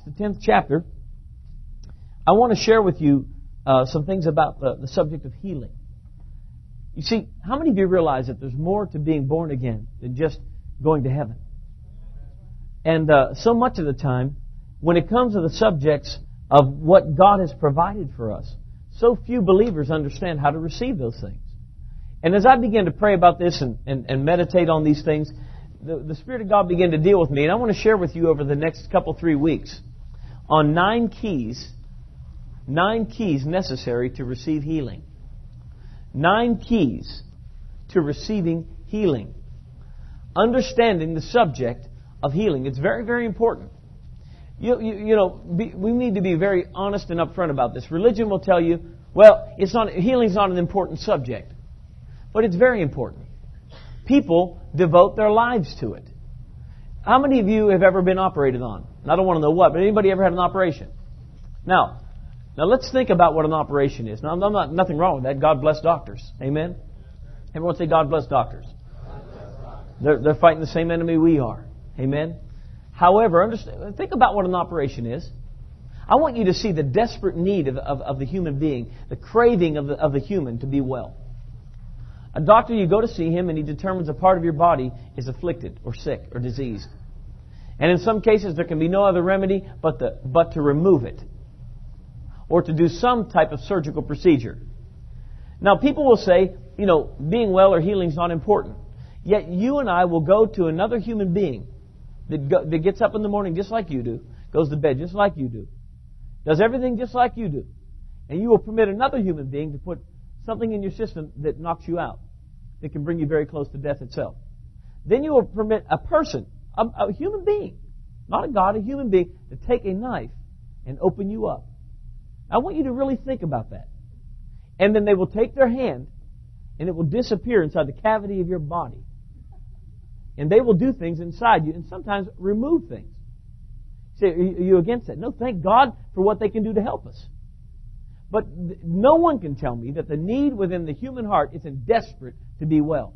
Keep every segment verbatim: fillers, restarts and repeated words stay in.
the tenth chapter, I want to share with you uh, some things about the, the subject of healing. You see, how many of you realize that there's more to being born again than just going to heaven? And uh, so much of the time, when it comes to the subjects of what God has provided for us, so few believers understand how to receive those things. And as I began to pray about this and, and, and meditate on these things, the, the Spirit of God began to deal with me. And I want to share with you over the next couple, three weeks on nine keys, nine keys necessary to receive healing. Nine keys to receiving healing. Understanding the subject of healing. It's very, very important. You, you, you know, be, we need to be very honest and upfront about this. Religion will tell you, well, it's not, healing's not an important subject. But it's very important. People devote their lives to it. How many of you have ever been operated on? And I don't want to know what, but anybody ever had an operation? Now, now let's think about what an operation is. Now, I'm not, nothing wrong with that. God bless doctors. Amen? Everyone say God bless doctors. They're, they're fighting the same enemy we are. Amen? However, understand, think about what an operation is. I want you to see the desperate need of, of, of the human being, the craving of the, of the human to be well. A doctor, you go to see him and he determines a part of your body is afflicted or sick or diseased. And in some cases there can be no other remedy but, the, but to remove it. Or to do some type of surgical procedure. Now people will say, you know, being well or healing is not important. Yet you and I will go to another human being that, go, that gets up in the morning just like you do, goes to bed just like you do, does everything just like you do. And you will permit another human being to put something in your system that knocks you out. That can bring you very close to death itself. Then you will permit a person, a, a human being, not a God, a human being, to take a knife and open you up. I want you to really think about that. And then they will take their hand and it will disappear inside the cavity of your body. And they will do things inside you and sometimes remove things. Say, are you against that? No, thank God for what they can do to help us. But no one can tell me that the need within the human heart isn't desperate to be well.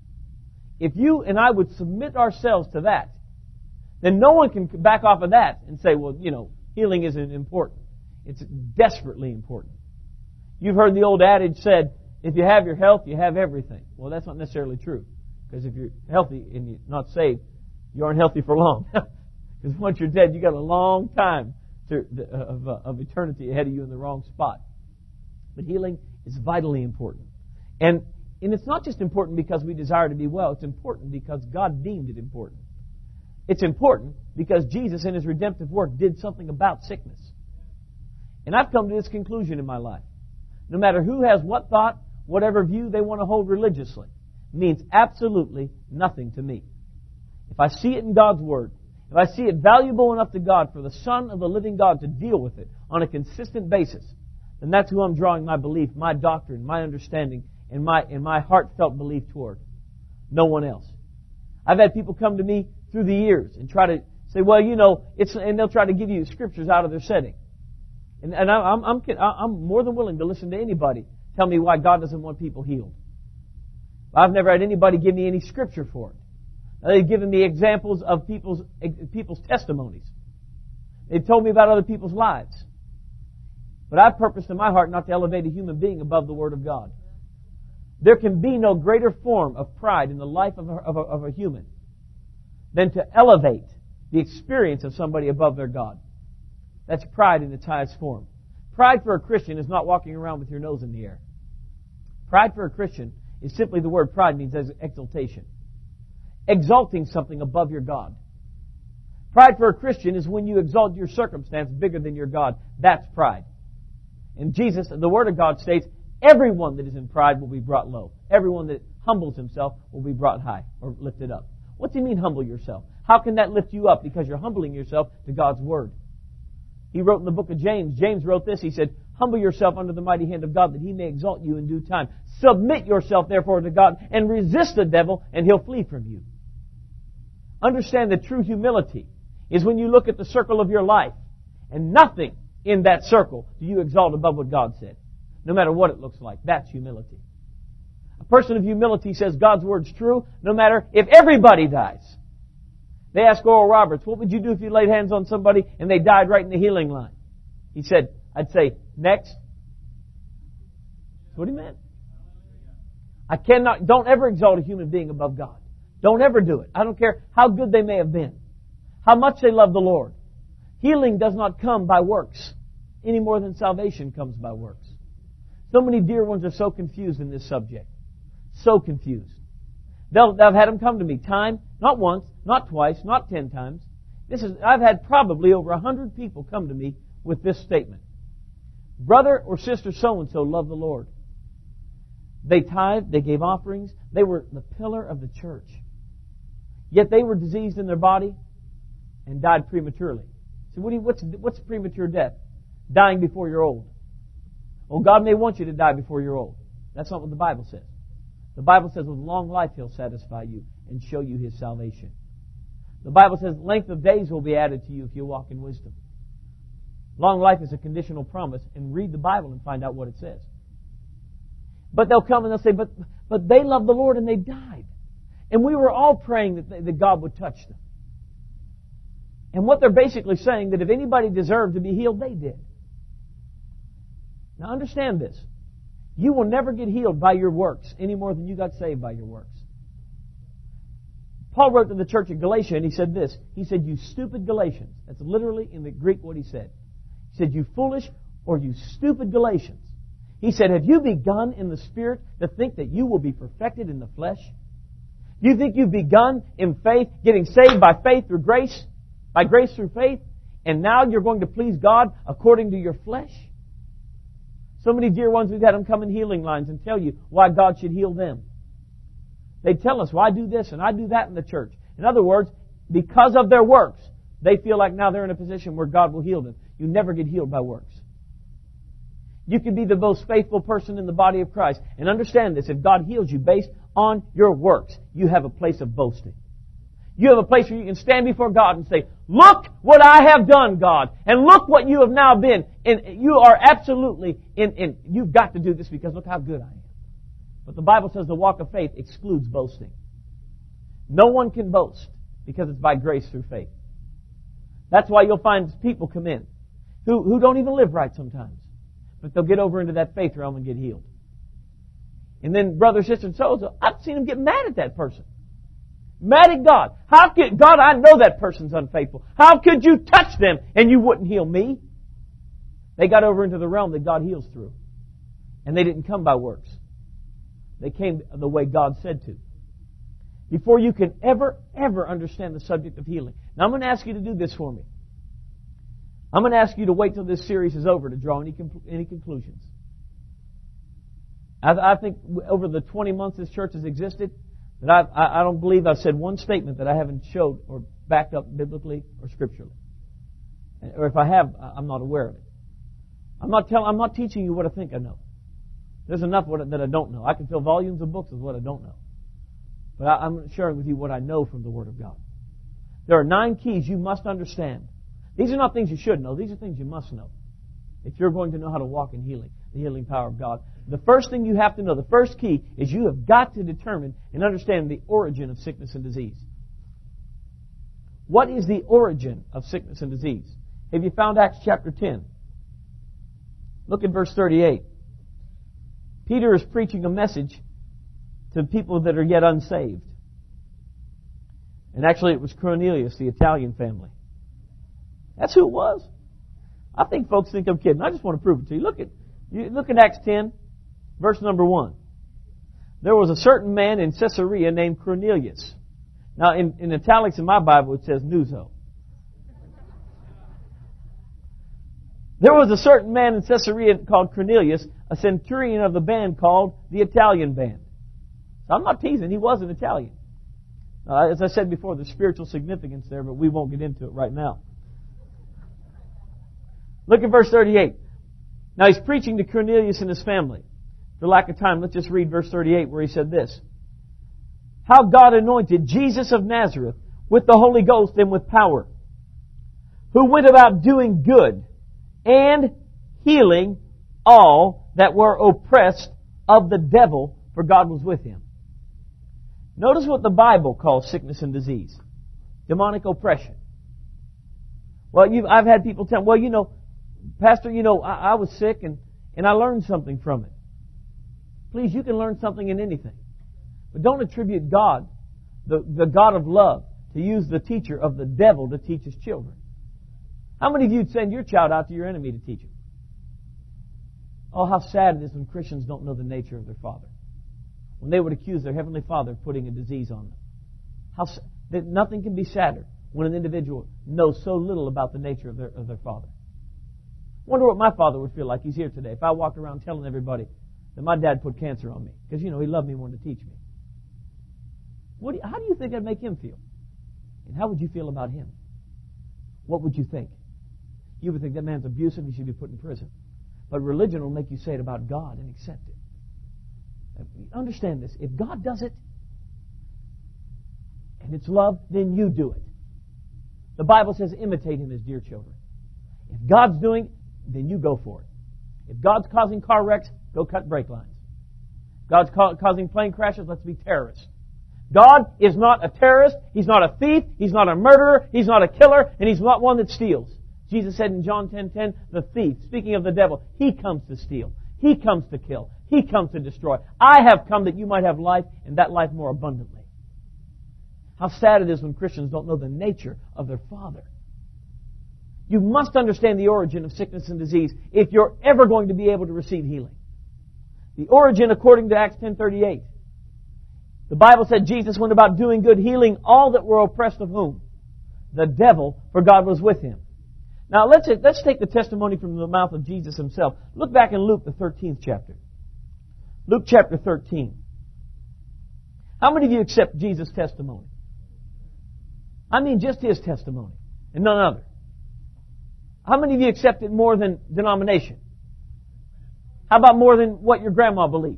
If you and I would submit ourselves to that, then no one can back off of that and say, well, you know, healing isn't important. It's desperately important. You've heard the old adage said, if you have your health, you have everything. Well, that's not necessarily true. Because if you're healthy and you're not saved, you aren't healthy for long. Because once you're dead, you've got a long time to, of, uh, of eternity ahead of you in the wrong spot. But healing is vitally important. And, and it's not just important because we desire to be well. It's important because God deemed it important. It's important because Jesus in His redemptive work did something about sickness. And I've come to this conclusion in my life. No matter who has what thought, whatever view they want to hold religiously, means absolutely nothing to me. If I see it in God's Word, if I see it valuable enough to God for the Son of the living God to deal with it on a consistent basis, then that's who I'm drawing my belief, my doctrine, my understanding, and my, and my heartfelt belief toward. No one else. I've had people come to me through the years and try to say, well, you know, it's, and they'll try to give you scriptures out of their setting. And, and I'm, I'm, I'm more than willing to listen to anybody tell me why God doesn't want people healed. I've never had anybody give me any scripture for it. They've given me examples of people's, people's testimonies. They've told me about other people's lives. But I've purposed in my heart not to elevate a human being above the Word of God. There can be no greater form of pride in the life of a, of a, of a human than to elevate the experience of somebody above their God. That's pride in its highest form. Pride for a Christian is not walking around with your nose in the air. Pride for a Christian is simply the word pride means exaltation. Exalting something above your God. Pride for a Christian is when you exalt your circumstance bigger than your God. That's pride. And Jesus, the Word of God states, everyone that is in pride will be brought low. Everyone that humbles himself will be brought high or lifted up. What do you mean humble yourself? How can that lift you up? Because you're humbling yourself to God's Word. He wrote in the book of James, James wrote this, he said, humble yourself under the mighty hand of God that He may exalt you in due time. Submit yourself therefore to God and resist the devil and he'll flee from you. Understand that true humility is when you look at the circle of your life and nothing in that circle do you exalt above what God said. No matter what it looks like. That's humility. A person of humility says God's Word's true no matter if everybody dies. They asked Oral Roberts, what would you do if you laid hands on somebody and they died right in the healing line? He said, I'd say, next. That's what he meant. I cannot, don't ever exalt a human being above God. Don't ever do it. I don't care how good they may have been, how much they love the Lord. Healing does not come by works any more than salvation comes by works. So many dear ones are so confused in this subject. So confused. They'll, I've had them come to me time, not once, not twice, not ten times. This is, I've had probably over a hundred people come to me with this statement. Brother or sister so-and-so loved the Lord. They tithed, they gave offerings, they were the pillar of the church. Yet they were diseased in their body and died prematurely. So what do you, what's, what's premature death? Dying before you're old. Well, God may want you to die before you're old. That's not what the Bible says. The Bible says with long life He'll satisfy you and show you His salvation. The Bible says length of days will be added to you if you walk in wisdom. Long life is a conditional promise, and read the Bible and find out what it says. But they'll come and they'll say, but, but they loved the Lord and they died. And we were all praying that, they, that God would touch them. And what they're basically saying, that if anybody deserved to be healed, they did. Now understand this. You will never get healed by your works any more than you got saved by your works. Paul wrote to the church at Galatia and he said this. He said, you stupid Galatians. That's literally in the Greek what he said. He said, you foolish or you stupid Galatians. He said, have you begun in the Spirit to think that you will be perfected in the flesh? Do you think you've begun in faith, getting saved by faith through grace, by grace through faith, and now you're going to please God according to your flesh? So many dear ones, we've had them come in healing lines and tell you why God should heal them. They tell us, well, I do this and I do that in the church. In other words, because of their works, they feel like now they're in a position where God will heal them. You never get healed by works. You can be the most faithful person in the body of Christ. And understand this, if God heals you based on your works, you have a place of boasting. You have a place where you can stand before God and say, look what I have done, God. And look what you have now been. And you are absolutely in, in, you've got to do this because look how good I am. But the Bible says the walk of faith excludes boasting. No one can boast because it's by grace through faith. That's why you'll find people come in who, who don't even live right sometimes. But they'll get over into that faith realm and get healed. And then brother, sister, and so, so I've seen them get mad at that person. Mad at God. How could, God, I know that person's unfaithful. How could you touch them and you wouldn't heal me? They got over into the realm that God heals through. And they didn't come by works. They came the way God said to. Before you can ever, ever understand the subject of healing. Now I'm going to ask you to do this for me. I'm going to ask you to wait till this series is over to draw any any conclusions. I, I think over the twenty months this church has existed, that I've, I I don't believe I've said one statement that I haven't showed or backed up biblically or scripturally. Or if I have, I'm not aware of it. I'm not telling. I'm not teaching you what I think I know. There's enough what, that I don't know. I can fill volumes of books with what I don't know. But I, I'm sharing with you what I know from the Word of God. There are nine keys you must understand. These are not things you should know. These are things you must know. If you're going to know how to walk in healing, the healing power of God. The first thing you have to know, the first key, is you have got to determine and understand the origin of sickness and disease. What is the origin of sickness and disease? Have you found Acts chapter ten? Look at verse thirty-eight. Peter is preaching a message to people that are yet unsaved. And actually it was Cornelius, the Italian family. That's who it was. I think folks think I'm kidding. I just want to prove it to you. Look at, you look at Acts ten, verse number one. There was a certain man in Caesarea named Cornelius. Now in, in italics in my Bible it says Nuzo. There was a certain man in Caesarea called Cornelius, a centurion of the band called the Italian band. So I'm not teasing. He was an Italian. Uh, as I said before, there's spiritual significance there, but we won't get into it right now. Look at verse thirty-eight. Now he's preaching to Cornelius and his family. For lack of time, let's just read verse thirty-eight where he said this. How God anointed Jesus of Nazareth with the Holy Ghost and with power, who went about doing good and healing all that were oppressed of the devil, for God was with him. Notice what the Bible calls sickness and disease. demonic oppression. Well, you've, I've had people tell me, well, you know, Pastor, you know, I, I was sick and, and I learned something from it. Please, you can learn something in anything. But don't attribute God, the, the God of love, to use the teacher of the devil to teach His children. How many of you would send your child out to your enemy to teach him? Oh, how sad it is when Christians don't know the nature of their Father. When they would accuse their Heavenly Father of putting a disease on them. How that nothing can be sadder when an individual knows so little about the nature of their, of their Father. Wonder what my father would feel like. He's here today. If I walked around telling everybody that my dad put cancer on me. Because, you know, he loved me more to teach me. What do you, how do you think that'd make him feel? And how would you feel about him? What would you think? You would think that man's abusive, he should be put in prison. But religion will make you say it about God and accept it. Understand this. If God does it, and it's love, then you do it. The Bible says imitate Him as dear children. If God's doing it, then you go for it. If God's causing car wrecks, go cut brake lines. God's ca- causing plane crashes, let's be terrorists. God is not a terrorist. He's not a thief. He's not a murderer. He's not a killer. And He's not one that steals. Jesus said in John ten ten, the thief, speaking of the devil, he comes to steal. He comes to kill. He comes to destroy. I have come that you might have life, and that life more abundantly. How sad it is when Christians don't know the nature of their Father. You must understand the origin of sickness and disease if you're ever going to be able to receive healing. The origin, according to Acts ten thirty-eight. The Bible said Jesus went about doing good, healing all that were oppressed of whom? The devil, for God was with Him. Now let's, let's take the testimony from the mouth of Jesus Himself. Look back in Luke, the thirteenth chapter. Luke chapter thirteen. How many of you accept Jesus' testimony? I mean just His testimony and none other. How many of you accept it more than denomination? How about more than what your grandma believed?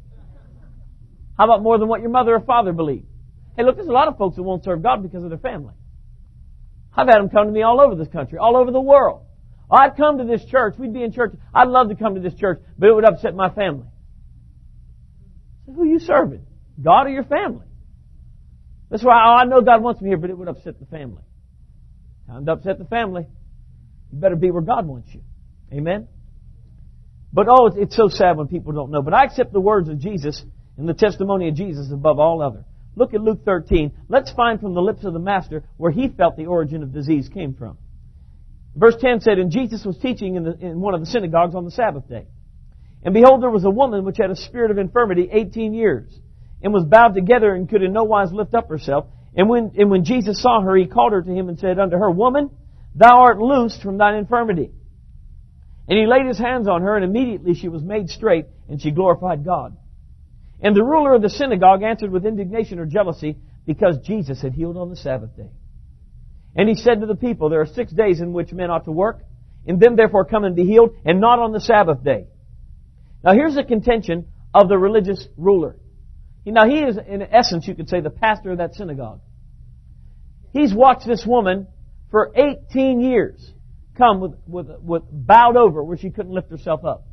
How about more than what your mother or father believed? Hey, look, there's a lot of folks that won't serve God because of their family. I've had them come to me all over this country, all over the world. Oh, I'd come to this church. We'd be in church. I'd love to come to this church, but it would upset my family. So who are you serving? God or your family? That's why oh, I know God wants me here, but it would upset the family. Time to upset the family. You better be where God wants you. Amen? But oh, it's, it's so sad when people don't know. But I accept the words of Jesus and the testimony of Jesus above all other. Look at Luke thirteen. Let's find from the lips of the Master where He felt the origin of disease came from. Verse ten said, And Jesus was teaching in, the, in one of the synagogues on the Sabbath day. And behold, there was a woman which had a spirit of infirmity eighteen years, and was bowed together and could in no wise lift up herself. And when, and when Jesus saw her, He called her to Him and said unto her, Woman, thou art loosed from thine infirmity. And He laid His hands on her, and immediately she was made straight, and she glorified God. And the ruler of the synagogue answered with indignation or jealousy, because Jesus had healed on the Sabbath day. And he said to the people, There are six days in which men ought to work. In them therefore come and be healed, and not on the Sabbath day. Now here's the contention of the religious ruler. Now he is, in essence, you could say, the pastor of that synagogue. He's watched this woman for eighteen years come with, with, with bowed over where she couldn't lift herself up.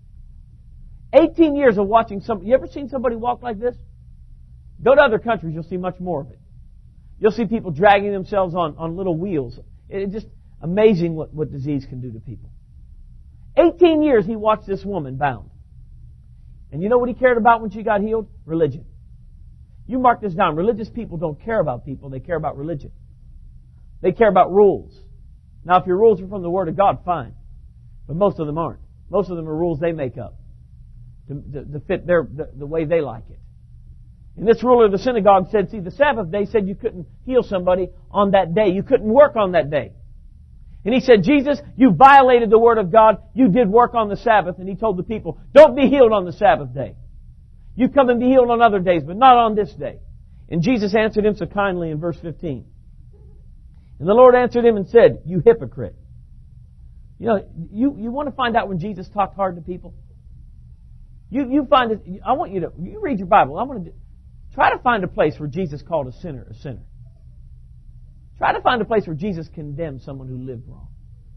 eighteen years of watching somebody. You ever seen somebody walk like this? Go to other countries, you'll see much more of it. You'll see people dragging themselves on, on little wheels. It's just amazing what, what disease can do to people. eighteen years he watched this woman bound. And you know what he cared about when she got healed? Religion. You mark this down. Religious people don't care about people. They care about religion. They care about rules. Now, if your rules are from the Word of God, fine. But most of them aren't. Most of them are rules they make up to, to, to fit their the, the way they like it. And this ruler of the synagogue said, see, the Sabbath day said you couldn't heal somebody on that day. You couldn't work on that day. And he said, Jesus, you violated the Word of God. You did work on the Sabbath. And he told the people, don't be healed on the Sabbath day. You come and be healed on other days, but not on this day. And Jesus answered him so kindly in verse fifteen. And the Lord answered him and said, you hypocrite. You know, you, you want to find out when Jesus talked hard to people? You, you find it, I want you to, you read your Bible. I want to try to find a place where Jesus called a sinner a sinner. Try to find a place where Jesus condemned someone who lived wrong.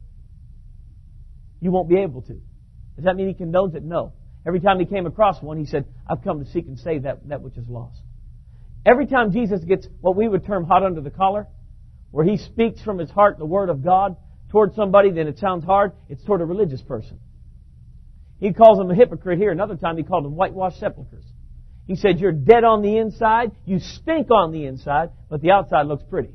You won't be able to. Does that mean He condones it? No. Every time He came across one, He said, I've come to seek and save that, that which is lost. Every time Jesus gets what we would term hot under the collar, where he speaks from his heart the Word of God toward somebody, then it sounds hard. It's toward a religious person. He calls them a hypocrite here. Another time he called them whitewashed sepulchres. He said, you're dead on the inside, you stink on the inside, but the outside looks pretty.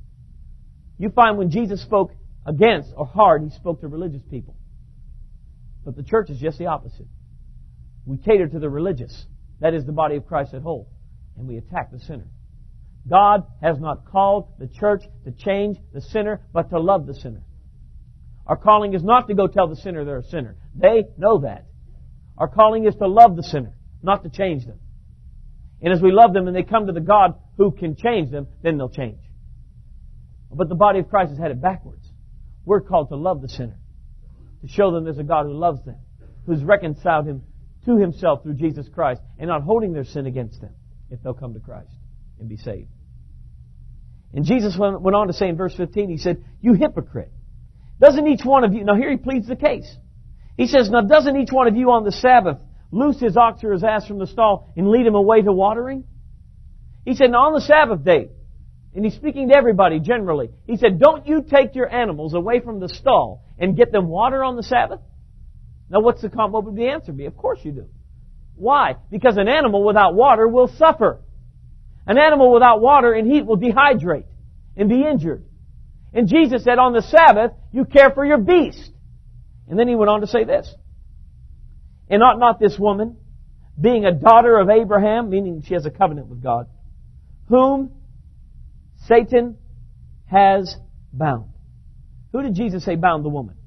You find when Jesus spoke against or hard, He spoke to religious people. But the church is just the opposite. We cater to the religious. That is the body of Christ at whole. And we attack the sinner. God has not called the church to change the sinner, but to love the sinner. Our calling is not to go tell the sinner they're a sinner. They know that. Our calling is to love the sinner, not to change them. And as we love them and they come to the God who can change them, then they'll change. But the body of Christ has had it backwards. We're called to love the sinner, to show them there's a God who loves them, who's reconciled him to Himself through Jesus Christ, and not holding their sin against them if they'll come to Christ and be saved. And Jesus went on to say in verse fifteen, He said, you hypocrite. Doesn't each one of you... Now here He pleads the case. He says, now doesn't each one of you on the Sabbath loose his ox or his ass from the stall and lead him away to watering? He said, now on the Sabbath day, and He's speaking to everybody generally, He said, don't you take your animals away from the stall and get them water on the Sabbath? Now what's the what would the answer be? Of course you do. Why? Because an animal without water will suffer. An animal without water and heat will dehydrate and be injured. And Jesus said, on the Sabbath, you care for your beast. And then He went on to say this. And ought not this woman, being a daughter of Abraham, meaning she has a covenant with God, whom Satan has bound. Who did Jesus say bound the woman?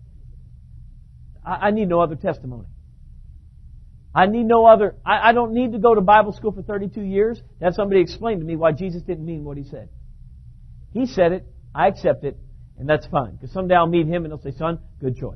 I, I need no other testimony. I need no other... I, I don't need to go to Bible school for thirty-two years to have somebody explain to me why Jesus didn't mean what He said. He said it, I accept it, and that's fine. Because someday I'll meet Him and He'll say, son, good choice.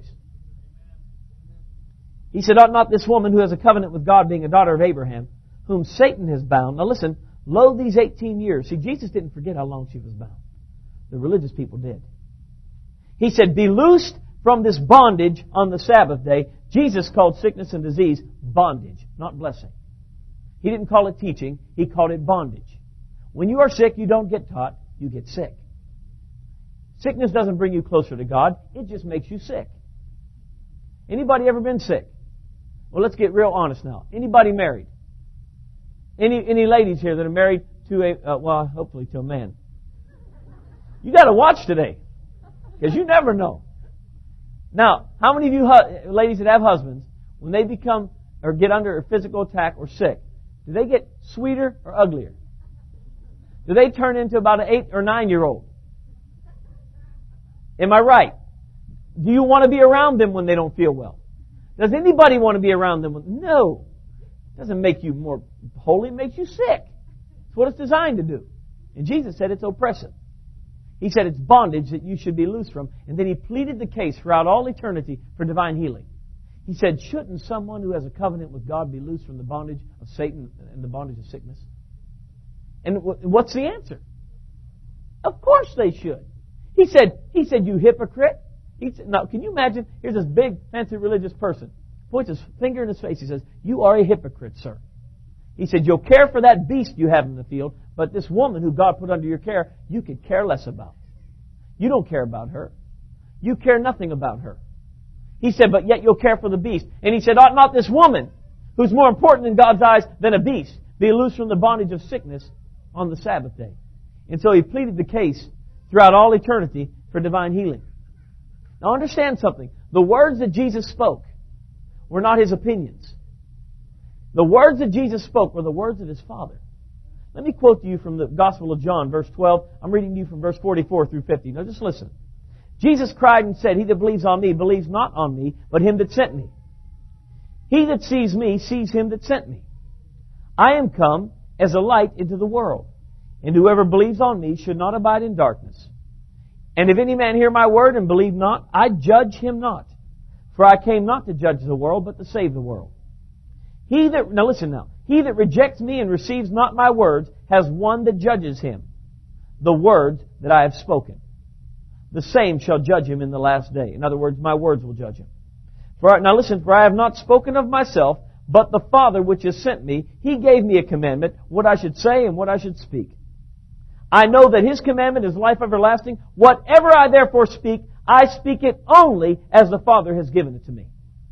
He said, ought not this woman who has a covenant with God, being a daughter of Abraham, whom Satan has bound... Now listen, lo, these eighteen years... See, Jesus didn't forget how long she was bound. The religious people did. He said, be loosed from this bondage on the Sabbath day. Jesus called sickness and disease bondage, not blessing. He didn't call it teaching. He called it bondage. When you are sick, you don't get taught. You get sick. Sickness doesn't bring you closer to God. It just makes you sick. Anybody ever been sick? Well, let's get real honest now. Anybody married? Any any ladies here that are married to a, uh, well, hopefully to a man? You got to watch today, because you never know. Now, how many of you hu- ladies that have husbands, when they become or get under a physical attack or sick, do they get sweeter or uglier? Do they turn into about an eight or nine year old? Am I right? Do you want to be around them when they don't feel well? Does anybody want to be around them? When, no. It doesn't make you more holy. It makes you sick. It's what it's designed to do. And Jesus said it's oppressive. He said it's bondage that you should be loose from. And then He pleaded the case throughout all eternity for divine healing. He said, shouldn't someone who has a covenant with God be loose from the bondage of Satan and the bondage of sickness? And what's the answer? Of course they should. He said, he said, you hypocrite. He said, now, can you imagine? Here's this big, fancy religious person. Points his finger in his face. He says, you are a hypocrite, sir. He said, you'll care for that beast you have in the field, but this woman who God put under your care, you could care less about. You don't care about her. You care nothing about her. He said, but yet you'll care for the beast. And He said, ought not this woman, who's more important in God's eyes than a beast, be loosed from the bondage of sickness on the Sabbath day? And so He pleaded the case throughout all eternity for divine healing. Now understand something. The words that Jesus spoke were not His opinions. The words that Jesus spoke were the words of His Father. Let me quote to you from the Gospel of John, verse twelve. I'm reading to you from verse forty-four through fifty. Now just listen. Jesus cried and said, he that believes on me believes not on me, but Him that sent me. He that sees me sees Him that sent me. I am come as a light into the world, and whoever believes on me should not abide in darkness. And if any man hear my word and believe not, I judge him not. For I came not to judge the world, but to save the world. He that, now listen now, he that rejects me and receives not my words has one that judges him. The words that I have spoken. The same shall judge him in the last day. In other words, my words will judge him. For I, now listen, for I have not spoken of myself, but the Father which has sent me, He gave me a commandment, what I should say and what I should speak. I know that His commandment is life everlasting. Whatever I therefore speak, I speak it only as the Father has given it to me.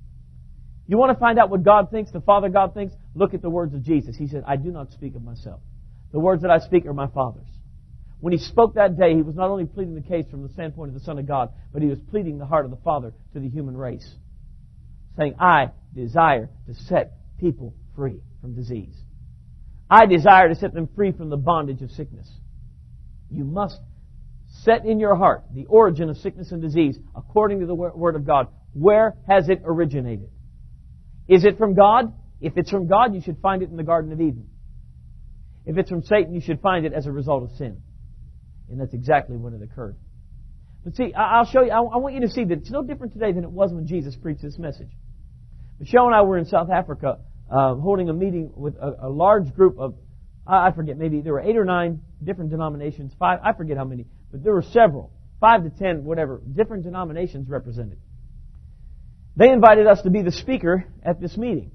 You want to find out what God thinks, the Father God thinks? Look at the words of Jesus. He said, I do not speak of myself. The words that I speak are my Father's. When He spoke that day, He was not only pleading the case from the standpoint of the Son of God, but He was pleading the heart of the Father to the human race. Saying, I desire to set people free from disease. I desire to set them free from the bondage of sickness. You must set in your heart the origin of sickness and disease according to the Word of God. Where has it originated? Is it from God? If it's from God, you should find it in the Garden of Eden. If it's from Satan, you should find it as a result of sin. And that's exactly when it occurred. But see, I'll show you, I want you to see that it's no different today than it was when Jesus preached this message. Michelle and I were in South Africa uh, holding a meeting with a, a large group of, I forget, maybe there were eight or nine different denominations, five, I forget how many, but there were several, five to ten, whatever, different denominations represented. They invited us to be the speaker at this meeting.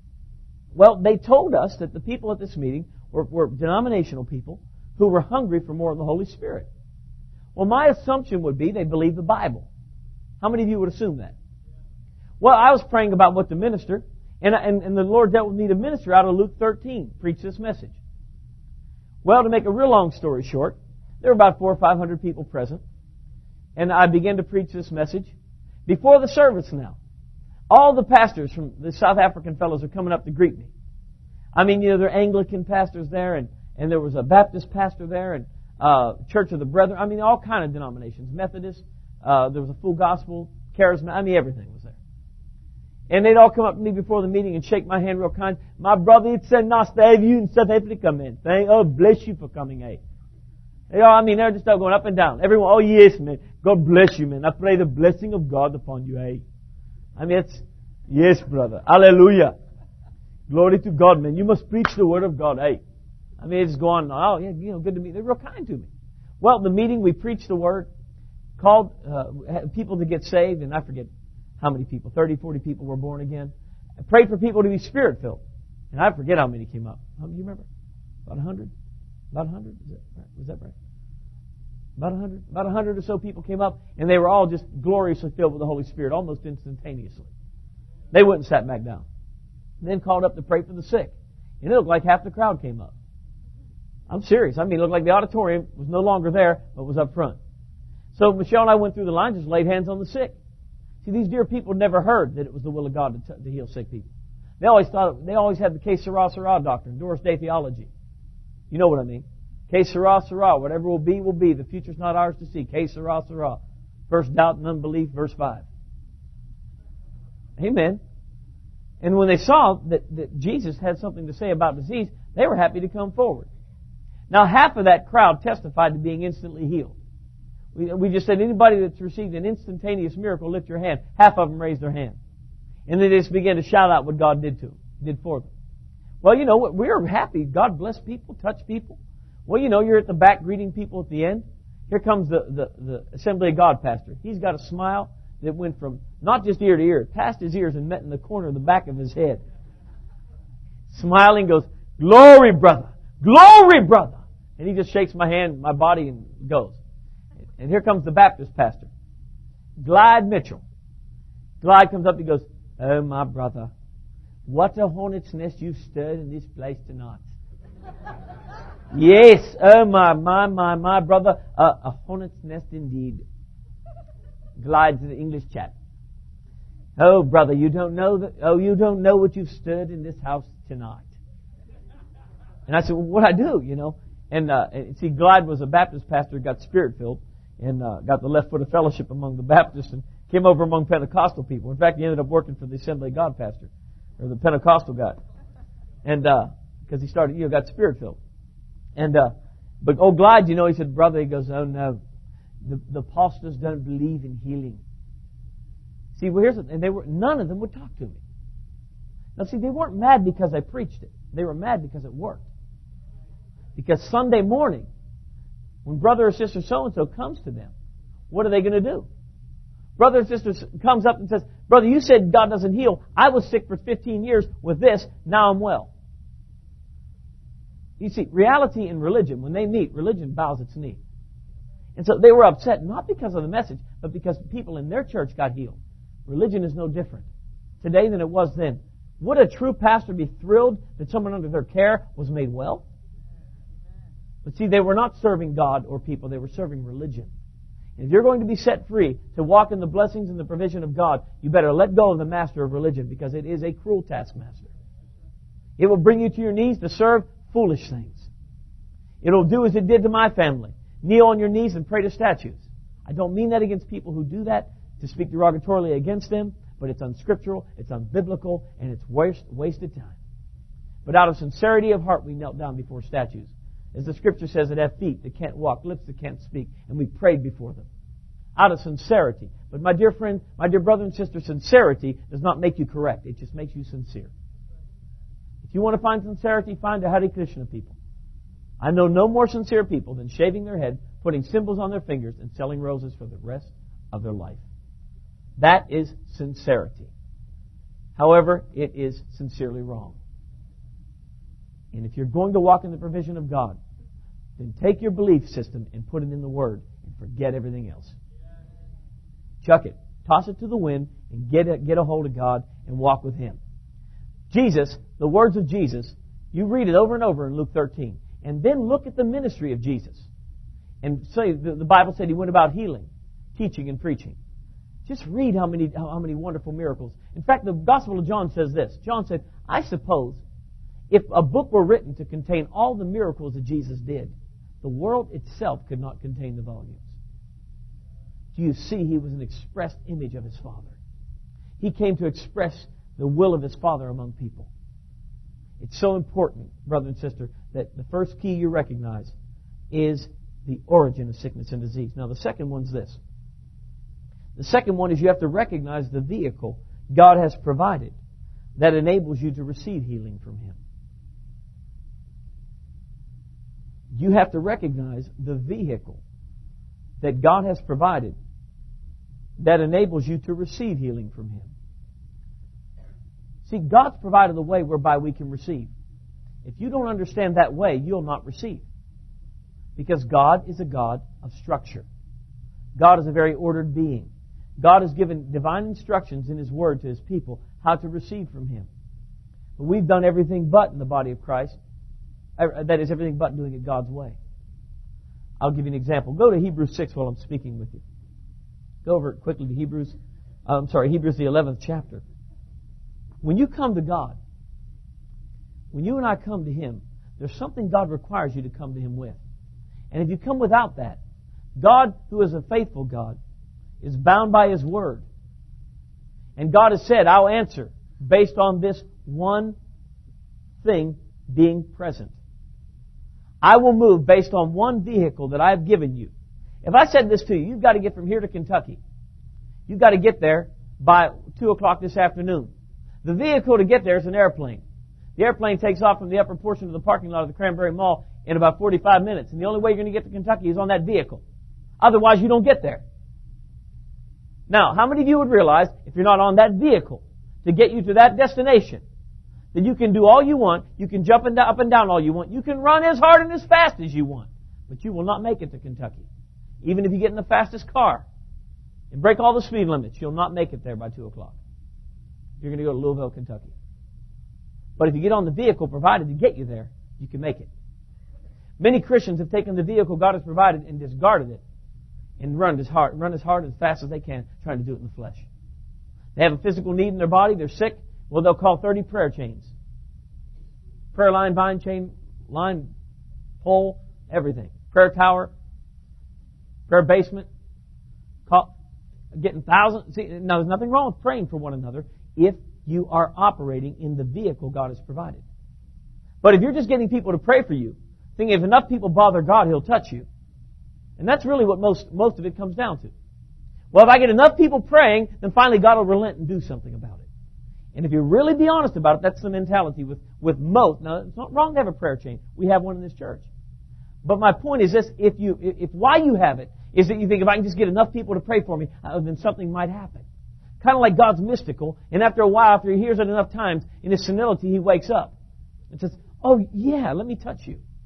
Well, they told us that the people at this meeting were, were denominational people who were hungry for more of the Holy Spirit. Well, my assumption would be they believe the Bible. How many of you would assume that? Well, I was praying about what to minister, and, and, and the Lord dealt with me to minister out of Luke thirteen, preach this message. Well, to make a real long story short, there were about four or five hundred people present, and I began to preach this message. Before the service now, all the pastors from the South African fellows are coming up to greet me. I mean, you know, there are Anglican pastors there, and, and there was a Baptist pastor there, and uh, Church of the Brethren. I mean, all kind of denominations. Methodist, uh, there was a Full Gospel, Charismatic. I mean, everything was there. And they'd all come up to me before the meeting and shake my hand real kind. My brother, it's so nice to have you in South Africa, man. Thank, oh, bless you for coming, eh? You know, I mean, they're just going up and down. Everyone, oh yes, man. God bless you, man. I pray the blessing of God upon you, eh? I mean, it's, yes, brother. Hallelujah. Glory to God, man. You must preach the Word of God, eh? I mean, it's going, oh, yeah, you know, good to me. They're real kind to me. Well, the meeting, we preached the Word, called uh, people to get saved, and I forget how many people, thirty, forty people were born again. I prayed for people to be Spirit-filled. And I forget how many came up. How many do you remember? About a hundred? About a hundred? Is that right? Was that right? About a hundred? About a hundred or so people came up, and they were all just gloriously filled with the Holy Spirit, almost instantaneously. They went and sat back down. And then called up to pray for the sick. And it looked like half the crowd came up. I'm serious. I mean, it looked like the auditorium was no longer there, but was up front. So Michelle and I went through the line, just laid hands on the sick. See, these dear people never heard that it was the will of God to, t- to heal sick people. They always thought, they always had the que sera, sera doctrine, Doris Day theology. You know what I mean? Que sera, sera, whatever will be, will be. The future's not ours to see. Que sera, sera. First doubt and unbelief, verse five. Amen. And when they saw that, that Jesus had something to say about disease, they were happy to come forward. Now, half of that crowd testified to being instantly healed. We, we just said, anybody that's received an instantaneous miracle, lift your hand. Half of them raised their hand. And they just began to shout out what God did to them, did for them. Well, you know what? We're happy. God bless people, touch people. Well, you know, you're at the back greeting people at the end. Here comes the, the, the Assembly of God pastor. He's got a smile that went from not just ear to ear, past his ears and met in the corner of the back of his head. Smiling, goes, glory, brother. Glory, brother. And he just shakes my hand, my body, and goes. And here comes the Baptist pastor, Glide Mitchell. Glide comes up and goes, oh, my brother, what a hornet's nest you've stirred in this place tonight. Yes, oh, my, my, my, my brother, uh, a hornet's nest indeed. Glide's an English chap. Oh, brother, you don't know that, oh, you don't know what you've stirred in this house tonight. And I said, well, what I do, you know? And, uh, and see, Glide was a Baptist pastor, got Spirit-filled, and uh, got the left foot of fellowship among the Baptists, and came over among Pentecostal people. In fact, he ended up working for the Assembly of God pastor, or the Pentecostal guy, and because uh, he started, you know, got Spirit-filled. And uh, but oh, Glide, you know, he said, brother, he goes, oh no, the the pastors don't believe in healing. See, well, here's the, and they were none of them would talk to me. Now, see, they weren't mad because I preached it. They were mad because it worked. Because Sunday morning, when brother or sister so-and-so comes to them, what are they going to do? Brother or sister comes up and says, brother, you said God doesn't heal. I was sick for fifteen years with this. Now I'm well. You see, reality and religion, when they meet, religion bows its knee. And so they were upset, not because of the message, but because people in their church got healed. Religion is no different today than it was then. Would a true pastor be thrilled that someone under their care was made well? But see, they were not serving God or people, they were serving religion. And if you're going to be set free to walk in the blessings and the provision of God, you better let go of the master of religion, because it is a cruel taskmaster. It will bring you to your knees to serve foolish things. It'll do as it did to my family. Kneel on your knees and pray to statues. I don't mean that against people who do that, to speak derogatorily against them, but it's unscriptural, it's unbiblical, and it's waste, wasted time. But out of sincerity of heart, we knelt down before statues. As the Scripture says, that have feet that can't walk, lips that can't speak, and we prayed before them. Out of sincerity. But my dear friend, my dear brother and sister, sincerity does not make you correct. It just makes you sincere. If you want to find sincerity, find a Hare Krishna people. I know no more sincere people than shaving their head, putting symbols on their fingers, and selling roses for the rest of their life. That is sincerity. However, it is sincerely wrong. And if you're going to walk in the provision of God, then take your belief system and put it in the Word and forget everything else. Chuck it. Toss it to the wind and get a, get a hold of God and walk with Him. Jesus, the words of Jesus, you read it over and over in Luke thirteen. And then look at the ministry of Jesus. And say the, the Bible said He went about healing, teaching, and preaching. Just read how many how many wonderful miracles. In fact, the Gospel of John says this. John said, I suppose if a book were written to contain all the miracles that Jesus did, the world itself could not contain the volumes. Do you see, He was an expressed image of His Father. He came to express the will of His Father among people. It's so important, brother and sister, that the first key you recognize is the origin of sickness and disease. Now, the second one's this. The second one is you have to recognize the vehicle God has provided that enables you to receive healing from Him. You have to recognize the vehicle that God has provided that enables you to receive healing from Him. See, God's provided the way whereby we can receive. If you don't understand that way, you'll not receive. Because God is a God of structure. God is a very ordered being. God has given divine instructions in His Word to His people how to receive from Him. But we've done everything but in the body of Christ. That is, everything but doing it God's way. I'll give you an example. Go to Hebrews six while I'm speaking with you. Go over quickly to Hebrews, I'm sorry, Hebrews the eleventh chapter. When you come to God, when you and I come to Him, there's something God requires you to come to Him with. And if you come without that, God, who is a faithful God, is bound by His Word. And God has said, I'll answer based on this one thing being present. I will move based on one vehicle that I've given you. If I said this to you, you've got to get from here to Kentucky. You've got to get there by two o'clock this afternoon. The vehicle to get there is an airplane. The airplane takes off from the upper portion of the parking lot of the Cranberry Mall in about forty-five minutes. And the only way you're going to get to Kentucky is on that vehicle. Otherwise, you don't get there. Now, how many of you would realize, if you're not on that vehicle to get you to that destination, that you can do all you want, you can jump and up and down all you want, you can run as hard and as fast as you want, but you will not make it to Kentucky. Even if you get in the fastest car and break all the speed limits, you'll not make it there by two o'clock. You're going to go to Louisville, Kentucky. But if you get on the vehicle provided to get you there, you can make it. Many Christians have taken the vehicle God has provided and discarded it and run as hard, run as hard as fast as they can, trying to do it in the flesh. They have a physical need in their body. They're sick. Well, they'll call thirty prayer chains. Prayer line, vine chain, line, pole, everything. Prayer tower, prayer basement, call, getting thousands. See, now, there's nothing wrong with praying for one another if you are operating in the vehicle God has provided. But if you're just getting people to pray for you, thinking if enough people bother God, He'll touch you. And that's really what most, most of it comes down to. Well, if I get enough people praying, then finally God will relent and do something about it. And if you really be honest about it, that's the mentality with, with most. Now, it's not wrong to have a prayer chain. We have one in this church. But my point is this, if you, if why you have it is that you think if I can just get enough people to pray for me, uh, then something might happen. Kind of like God's mystical, and after a while, after He hears it enough times, in His senility, He wakes up and says, oh yeah, let me touch you.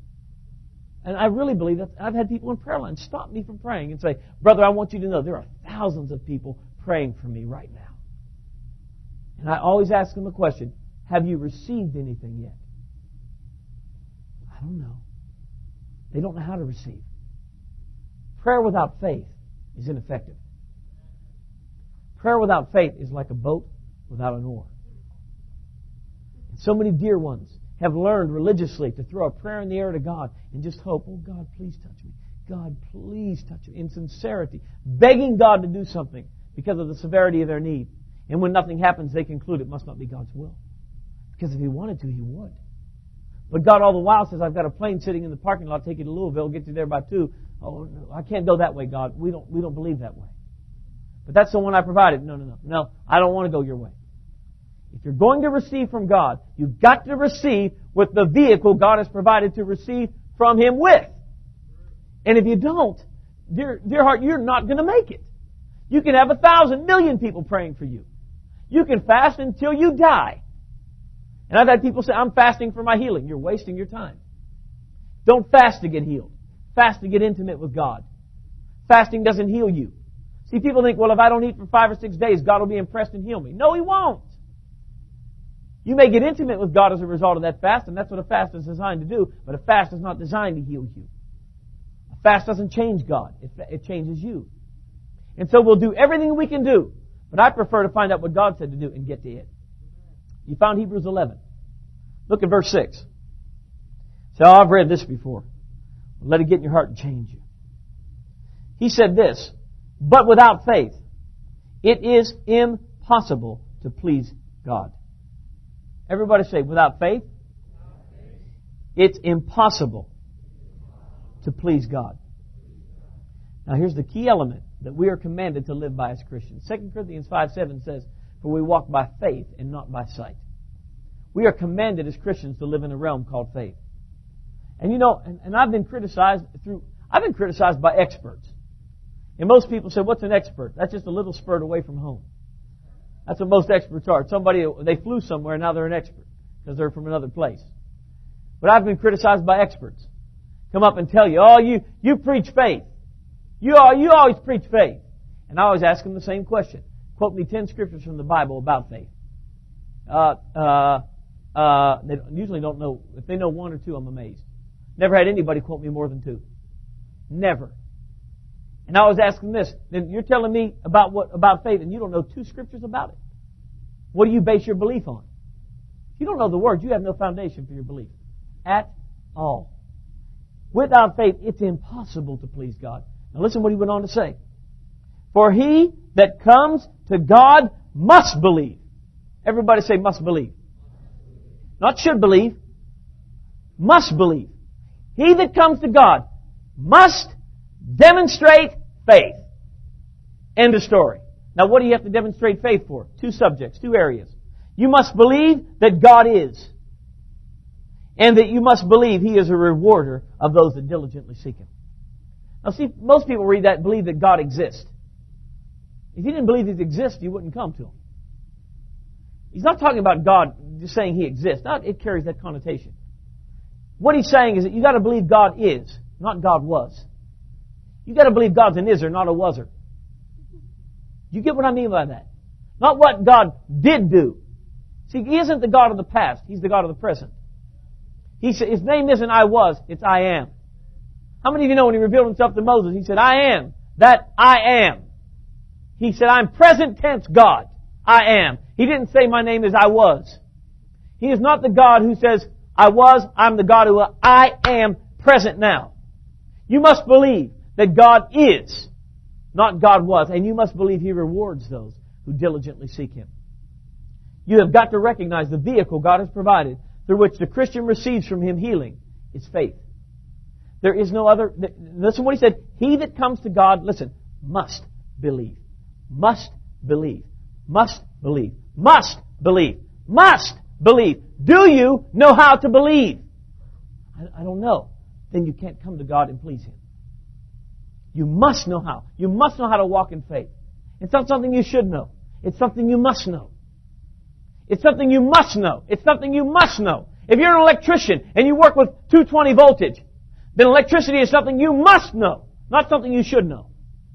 And I really believe that. I've had people in prayer lines stop me from praying and say, brother, I want you to know there are thousands of people praying for me right now. And I always ask them the question, have you received anything yet? I don't know. They don't know how to receive. Prayer without faith is ineffective. Prayer without faith is like a boat without an oar. And so many dear ones have learned religiously to throw a prayer in the air to God and just hope, oh God, please touch me. God, please touch me. In sincerity, begging God to do something because of the severity of their need. And when nothing happens, they conclude it must not be God's will. Because if He wanted to, He would. But God all the while says, I've got a plane sitting in the parking lot, take you to Louisville, get you there by two. Oh, no, I can't go that way, God. We don't, we don't believe that way. But that's the one I provided. No, no, no. No, I don't want to go your way. If you're going to receive from God, you've got to receive with the vehicle God has provided to receive from Him with. And if you don't, dear, dear heart, you're not going to make it. You can have a thousand million people praying for you. You can fast until you die. And I've had people say, I'm fasting for my healing. You're wasting your time. Don't fast to get healed. Fast to get intimate with God. Fasting doesn't heal you. See, people think, well, if I don't eat for five or six days, God will be impressed and heal me. No, He won't. You may get intimate with God as a result of that fast, and that's what a fast is designed to do, but a fast is not designed to heal you. A fast doesn't change God. It, it changes you. And so we'll do everything we can do, but I prefer to find out what God said to do and get to it. You found Hebrews eleven. Look at verse six. So oh, I've read this before. Let it get in your heart and change you. He said this, but without faith, it is impossible to please God. Everybody say, without faith, it's impossible to please God. Now here's the key element that we are commanded to live by as Christians. Second Corinthians five seven says, for we walk by faith and not by sight. We are commanded as Christians to live in a realm called faith. And you know, and, and I've been criticized through, I've been criticized by experts. And most people say, what's an expert? That's just a little spurt away from home. That's what most experts are. Somebody, they flew somewhere and now they're an expert because they're from another place. But I've been criticized by experts. Come up and tell you, oh, you, you preach faith. You, you always preach faith. And I always ask them the same question. Quote me ten scriptures from the Bible about faith. Uh, uh, uh, they usually don't know. If they know one or two, I'm amazed. Never had anybody quote me more than two. Never. And I was asking this, then you're telling me about what about faith and you don't know two scriptures about it. What do you base your belief on? If you don't know the Word, you have no foundation for your belief. At all. Without faith, it's impossible to please God. Now listen what he went on to say. For he that comes to God must believe. Everybody say must believe. Not should believe. Must believe. He that comes to God must demonstrate faith. End of story. Now what do you have to demonstrate faith for? Two subjects, two areas. You must believe that God is. And that you must believe He is a rewarder of those that diligently seek Him. Now see, most people read that and believe that God exists. If you didn't believe He exists, you wouldn't come to Him. He's not talking about God just saying He exists. Not, it carries that connotation. What he's saying is that you've got to believe God is, not God was. You've got to believe God's an is-er, not a was-er. You get what I mean by that? Not what God did do. See, He isn't the God of the past. He's the God of the present. He said, His name isn't I was, it's I am. How many of you know when He revealed Himself to Moses, He said, I am that I am. He said, I'm present tense God. I am. He didn't say my name is I was. He is not the God who says, I was, I'm the God who I am present now. You must believe that God is, not God was. And you must believe He rewards those who diligently seek Him. You have got to recognize the vehicle God has provided through which the Christian receives from Him healing is faith. There is no other. Listen what He said. He that comes to God, listen, must believe. Must believe. Must believe. Must believe. Must believe. Do you know how to believe? I, I don't know. Then you can't come to God and please Him. You must know how. You must know how to walk in faith. It's not something you should know. It's something you must know. It's something you must know. It's something you must know. If you're an electrician and you work with two twenty voltage, then electricity is something you must know, not something you should know.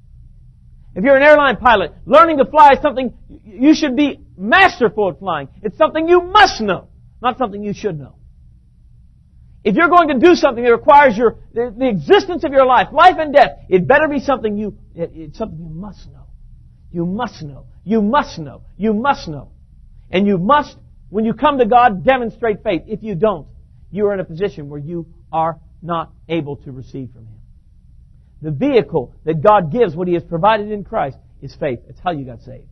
If you're an airline pilot, learning to fly is something you should be masterful at flying. It's something you must know, not something you should know. If you're going to do something that requires your the, the existence of your life, life and death, it better be something you it, it's something you must know. You must know. You must know. You must know. And you must, when you come to God, demonstrate faith. If you don't, you are in a position where you are not able to receive from Him. The vehicle that God gives, what He has provided in Christ, is faith. It's how you got saved.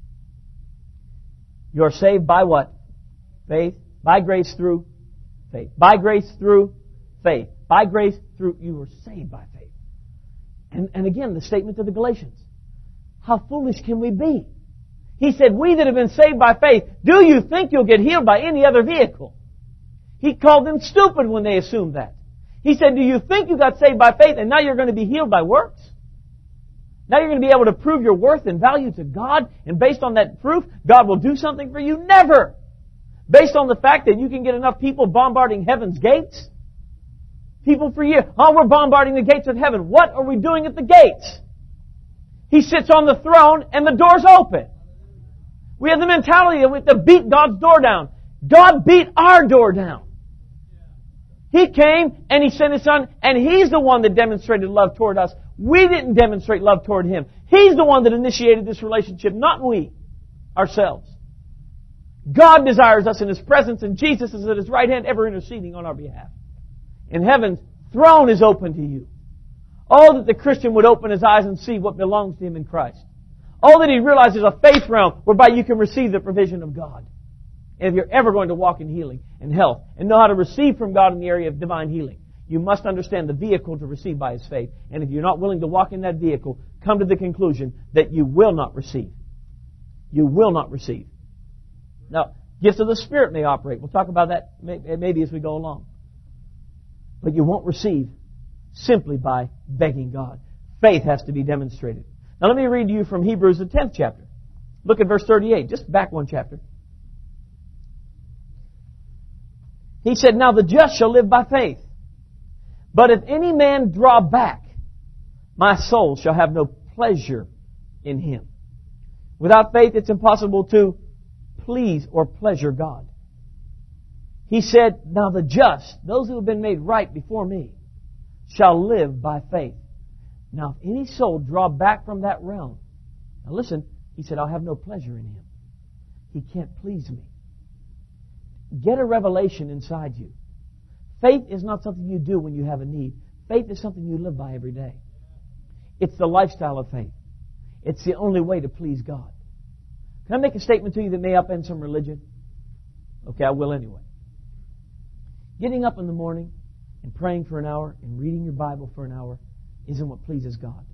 You are saved by what? Faith. By grace through faith. By grace through faith. By grace through, you were saved by faith. And, and again, the statement to the Galatians. How foolish can we be? He said, we that have been saved by faith, do you think you'll get healed by any other vehicle? He called them stupid when they assumed that. He said, do you think you got saved by faith and now you're going to be healed by works? Now you're going to be able to prove your worth and value to God, and based on that proof, God will do something for you? Never! Based on the fact that you can get enough people bombarding heaven's gates? People for years, oh, we're bombarding the gates of heaven. What are we doing at the gates? He sits on the throne and the door's open. We have the mentality that we have to beat God's door down. God beat our door down. He came and He sent His Son, and He's the one that demonstrated love toward us. We didn't demonstrate love toward Him. He's the one that initiated this relationship, not we, ourselves. God desires us in His presence, and Jesus is at His right hand, ever interceding on our behalf. And heaven's throne is open to you. Oh, that the Christian would open his eyes and see what belongs to him in Christ. Oh, that he realizes a faith realm whereby you can receive the provision of God. And if you're ever going to walk in healing and health and know how to receive from God in the area of divine healing, you must understand the vehicle to receive by His faith. And if you're not willing to walk in that vehicle, come to the conclusion that you will not receive. You will not receive. Now, gifts of the Spirit may operate. We'll talk about that maybe as we go along. But you won't receive simply by begging God. Faith has to be demonstrated. Now let me read to you from Hebrews, the tenth chapter. Look at verse thirty-eight. Just back one chapter. He said, now the just shall live by faith. But if any man draw back, my soul shall have no pleasure in him. Without faith, it's impossible to please or pleasure God. He said, now the just, those who have been made right before me, shall live by faith. Now, if any soul draw back from that realm, now listen, He said, I'll have no pleasure in him. He can't please me. Get a revelation inside you. Faith is not something you do when you have a need. Faith is something you live by every day. It's the lifestyle of faith. It's the only way to please God. Can I make a statement to you that may upend some religion? Okay, I will anyway. Getting up in the morning and praying for an hour and reading your Bible for an hour isn't what pleases God.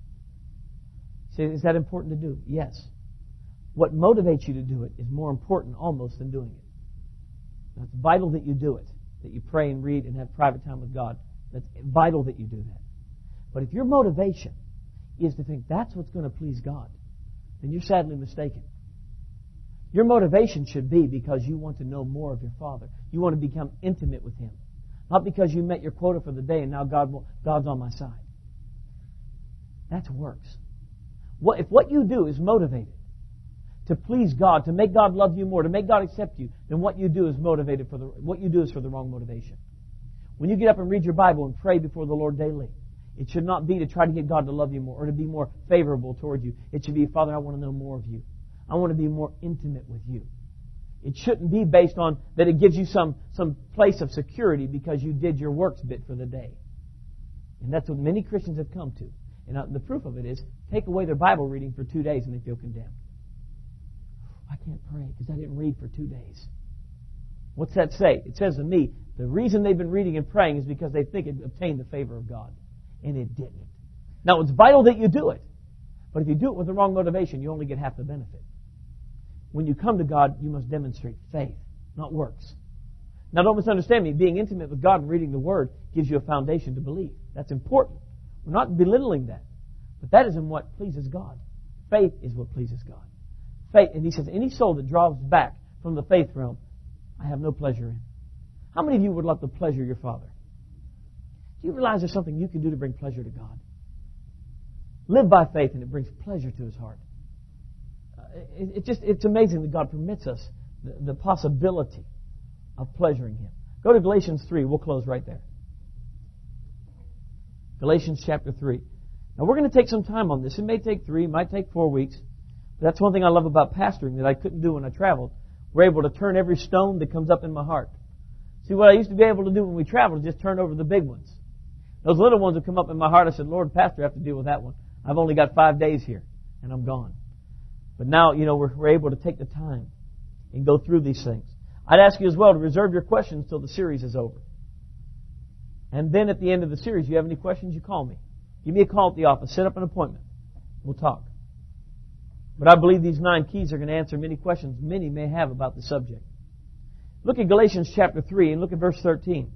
So is that important to do? Yes. What motivates you to do it is more important almost than doing it. Now, it's vital that you do it, that you pray and read and have private time with God. That's vital that you do that. But if your motivation is to think that's what's going to please God, then you're sadly mistaken. Your motivation should be because you want to know more of your Father. You want to become intimate with Him. Not because you met your quota for the day and now God will, God's on my side. That's works. What, if what you do is motivated to please God, to make God love you more, to make God accept you, then what you do is motivated for the what you do is for the wrong motivation. When you get up and read your Bible and pray before the Lord daily, it should not be to try to get God to love you more or to be more favorable toward you. It should be, Father, I want to know more of you. I want to be more intimate with you. It shouldn't be based on that it gives you some, some place of security because you did your works bit for the day. And that's what many Christians have come to. And the proof of it is, take away their Bible reading for two days and they feel condemned. I can't pray because I didn't read for two days. What's that say? It says to me, the reason they've been reading and praying is because they think it obtained the favor of God. And it didn't. Now, it's vital that you do it. But if you do it with the wrong motivation, you only get half the benefit. When you come to God, you must demonstrate faith, not works. Now, don't misunderstand me. Being intimate with God and reading the Word gives you a foundation to believe. That's important. We're not belittling that. But that isn't what pleases God. Faith is what pleases God. Faith, and He says, any soul that draws back from the faith realm, I have no pleasure in. How many of you would love to pleasure your Father? Do you realize there's something you can do to bring pleasure to God? Live by faith and it brings pleasure to His heart. Uh, it, it just, it's amazing that God permits us the, the possibility of pleasuring Him. Go to Galatians three. We'll close right there. Galatians chapter three. Now we're going to take some time on this. It may take three, it might take four weeks. But that's one thing I love about pastoring that I couldn't do when I traveled. We're able to turn every stone that comes up in my heart. See, what I used to be able to do when we traveled is just turn over the big ones. Those little ones would come up in my heart. I said, Lord, Pastor, I have to deal with that one. I've only got five days here, and I'm gone. But now, you know, we're, we're able to take the time and go through these things. I'd ask you as well to reserve your questions till the series is over. And then at the end of the series, if you have any questions, you call me. Give me a call at the office. Set up an appointment. We'll talk. But I believe these nine keys are going to answer many questions many may have about the subject. Look at Galatians chapter three and look at verse thirteen.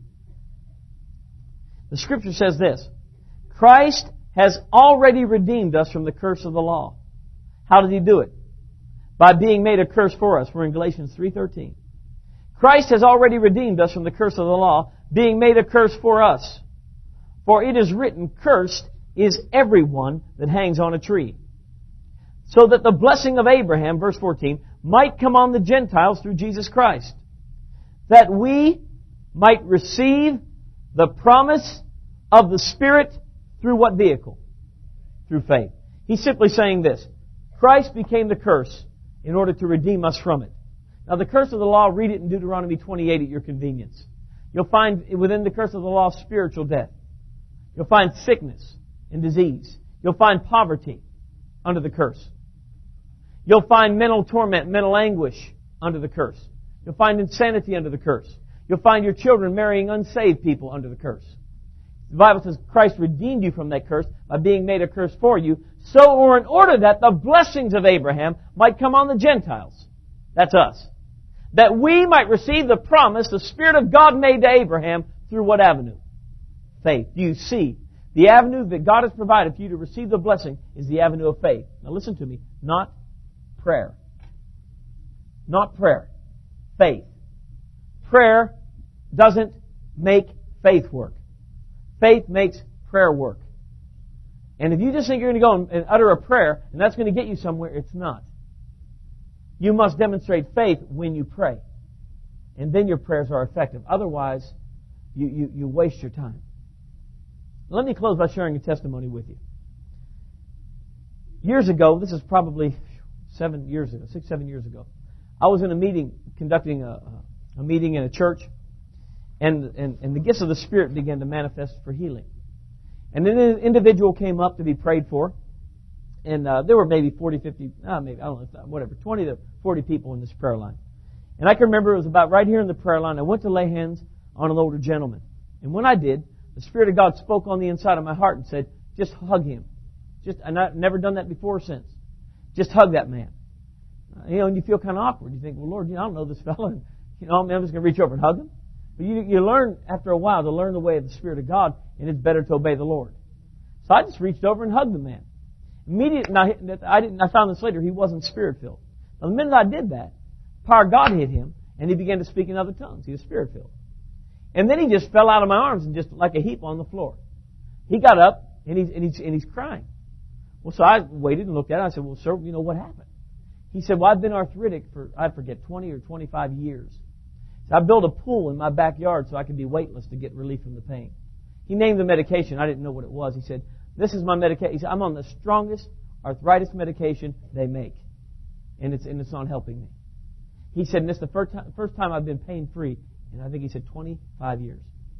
The Scripture says this, Christ has already redeemed us from the curse of the law. How did He do it? By being made a curse for us. We're in Galatians three thirteen. Christ has already redeemed us from the curse of the law, being made a curse for us. For it is written, Cursed is everyone that hangs on a tree. So that the blessing of Abraham, verse fourteen, might come on the Gentiles through Jesus Christ. That we might receive the promise of the Spirit through what vehicle? Through faith. He's simply saying this. Christ became the curse in order to redeem us from it. Now the curse of the law, read it in Deuteronomy twenty-eight at your convenience. You'll find within the curse of the law spiritual death. You'll find sickness and disease. You'll find poverty under the curse. You'll find mental torment, mental anguish under the curse. You'll find insanity under the curse. You'll find your children marrying unsaved people under the curse. The Bible says Christ redeemed you from that curse by being made a curse for you, so or in order that the blessings of Abraham might come on the Gentiles. That's us. That we might receive the promise the Spirit of God made to Abraham through what avenue? Faith. Do you see? The avenue that God has provided for you to receive the blessing is the avenue of faith. Now listen to me. Not prayer. Not prayer. Faith. Prayer doesn't make faith work. Faith makes prayer work. And if you just think you're going to go and utter a prayer and that's going to get you somewhere, it's not. You must demonstrate faith when you pray. And then your prayers are effective. Otherwise, you, you, you waste your time. Let me close by sharing a testimony with you. Years ago, this is probably seven years ago, six, seven years ago, I was in a meeting, conducting a, a meeting in a church, and, and, and the gifts of the Spirit began to manifest for healing. And then an individual came up to be prayed for, and uh, there were maybe forty, fifty, uh, maybe, I don't know, whatever, twenty to forty people in this prayer line. And I can remember it was about right here in the prayer line, I went to lay hands on an older gentleman. And when I did, the Spirit of God spoke on the inside of my heart and said, just hug him. Just, and I've never done that before or since. Just hug that man. Uh, you know, and you feel kind of awkward. You think, well, Lord, you know, I don't know this fellow. And, you know, I'm just going to reach over and hug him. But you, you learn, after a while, to learn the way of the Spirit of God, and it's better to obey the Lord. So I just reached over and hugged the man. Immediately, now, I didn't, I found this later, he wasn't Spirit-filled. Now, the minute I did that, the power of God hit him, and he began to speak in other tongues. He was Spirit-filled. And then he just fell out of my arms and just like a heap on the floor. He got up, and he's, and he's, and he's crying. Well, so I waited and looked at it. I said, well, sir, you know, what happened? He said, well, I've been arthritic for, I forget, twenty or twenty-five years. So I built a pool in my backyard so I could be weightless to get relief from the pain. He named the medication. I didn't know what it was. He said, this is my medication. He said, I'm on the strongest arthritis medication they make. And it's, and it's not helping me. He said, and this is the first time, first time I've been pain-free. And I think he said twenty-five years.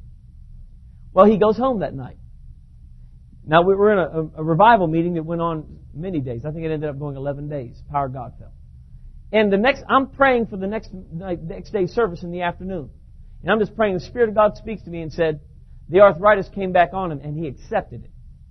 Well, he goes home that night. Now, we were in a, a revival meeting that went on many days. I think it ended up going eleven days. Power of God fell. And the next, I'm praying for the next night, next day's service in the afternoon. And I'm just praying. The Spirit of God speaks to me and said, the arthritis came back on him, and he accepted it.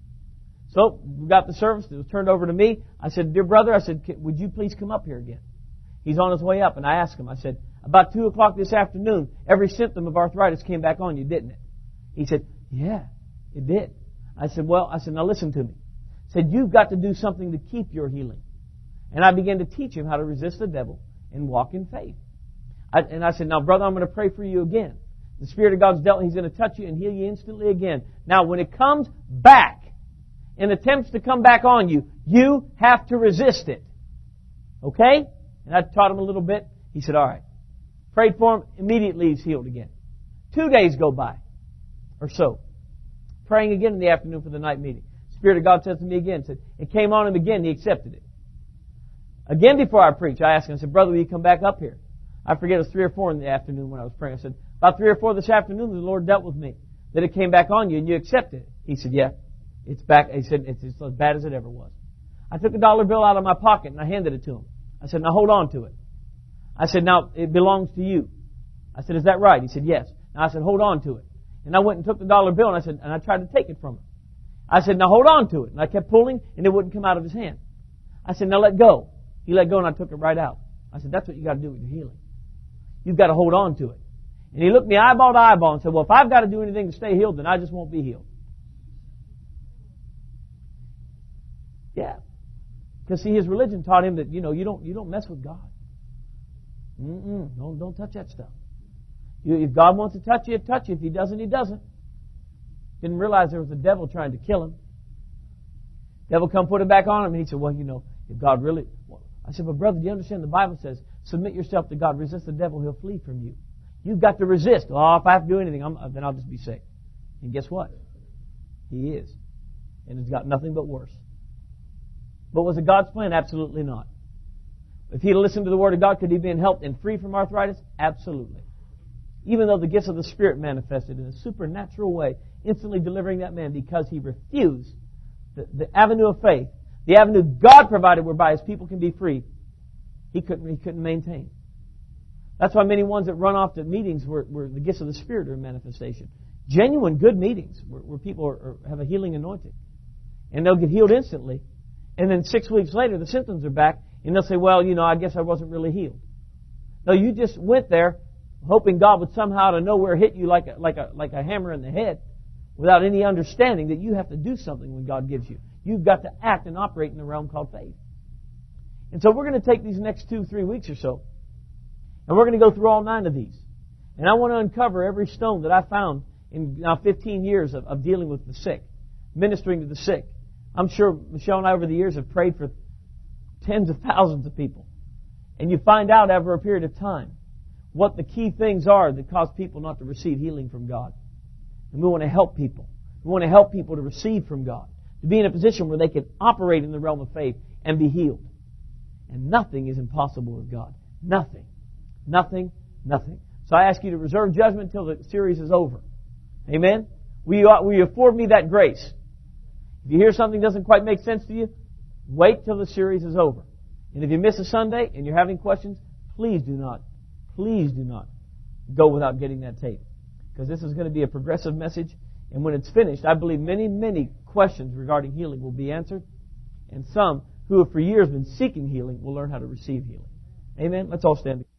So, we got the service. It was turned over to me. I said, dear brother, I said, would you please come up here again? He's on his way up. And I asked him, I said, about two o'clock this afternoon, every symptom of arthritis came back on you, didn't it? He said, yeah, it did. I said, well, I said, now listen to me. I said, you've got to do something to keep your healing. And I began to teach him how to resist the devil and walk in faith. I, and I said, now brother, I'm going to pray for you again. The Spirit of God's dealt, He's going to touch you and heal you instantly again. Now, when it comes back and attempts to come back on you, you have to resist it. Okay? And I taught him a little bit. He said, all right. Prayed for him. Immediately he's healed again. Two days go by or so. Praying again in the afternoon for the night meeting. Spirit of God says to me again, said, it came on him again. He accepted it. Again before I preached, I asked him, I said, brother, will you come back up here? I forget, it was three or four in the afternoon when I was praying. I said, about three or four this afternoon, the Lord dealt with me that it came back on you and you accepted it. He said, yeah, it's back. He said, it's as bad as it ever was. I took a dollar bill out of my pocket and I handed it to him. I said, now hold on to it. I said, now it belongs to you. I said, is that right? He said, yes. Now I said, hold on to it. And I went and took the dollar bill and I said, and I tried to take it from him. I said, now hold on to it. And I kept pulling and it wouldn't come out of his hand. I said, now let go. He let go and I took it right out. I said, that's what you got to do with your healing. You've got to hold on to it. And he looked me eyeball to eyeball and said, well, if I've got to do anything to stay healed, then I just won't be healed. Yeah. Because see, his religion taught him that, you know, you don't, you don't mess with God. Mm-mm. Don't, don't touch that stuff. You, if God wants to touch you, touch you. If He doesn't, He doesn't. Didn't realize there was a devil trying to kill him. Devil come put it back on him and he said, well, you know, if God really... I said, but brother, do you understand the Bible says, submit yourself to God, resist the devil, he'll flee from you. You've got to resist. Oh, if I have to do anything, I'm, then I'll just be sick. And guess what? He is. And it's got nothing but worse. But was it God's plan? Absolutely not. If he'd listened to the Word of God, could he have been helped and free from arthritis? Absolutely. Even though the gifts of the Spirit manifested in a supernatural way, instantly delivering that man because he refused the, the avenue of faith, the avenue God provided whereby His people can be free, he couldn't, he couldn't maintain. That's why many ones that run off to meetings where, where the gifts of the Spirit are in manifestation. Genuine good meetings where, where people are, are, have a healing anointing. And they'll get healed instantly. And then six weeks later, the symptoms are back. And they'll say, well, you know, I guess I wasn't really healed. No, you just went there hoping God would somehow to nowhere hit you like a, like a, like a hammer in the head without any understanding that you have to do something when God gives you. You've got to act and operate in the realm called faith. And so we're going to take these next two, three weeks or so, and we're going to go through all nine of these. And I want to uncover every stone that I found in now fifteen years of, of dealing with the sick, ministering to the sick. I'm sure Michelle and I over the years have prayed for tens of thousands of people. And you find out over a period of time what the key things are that cause people not to receive healing from God. And we want to help people. We want to help people to receive from God, to be in a position where they can operate in the realm of faith and be healed. And nothing is impossible with God. Nothing. Nothing. Nothing. So I ask you to reserve judgment until the series is over. Amen? Will you, will you afford me that grace? If you hear something doesn't quite make sense to you, wait till the series is over. And if you miss a Sunday and you're having questions, please do not, please do not go without getting that tape. Because this is going to be a progressive message. And when it's finished, I believe many, many questions regarding healing will be answered. And some who have for years been seeking healing will learn how to receive healing. Amen? Let's all stand.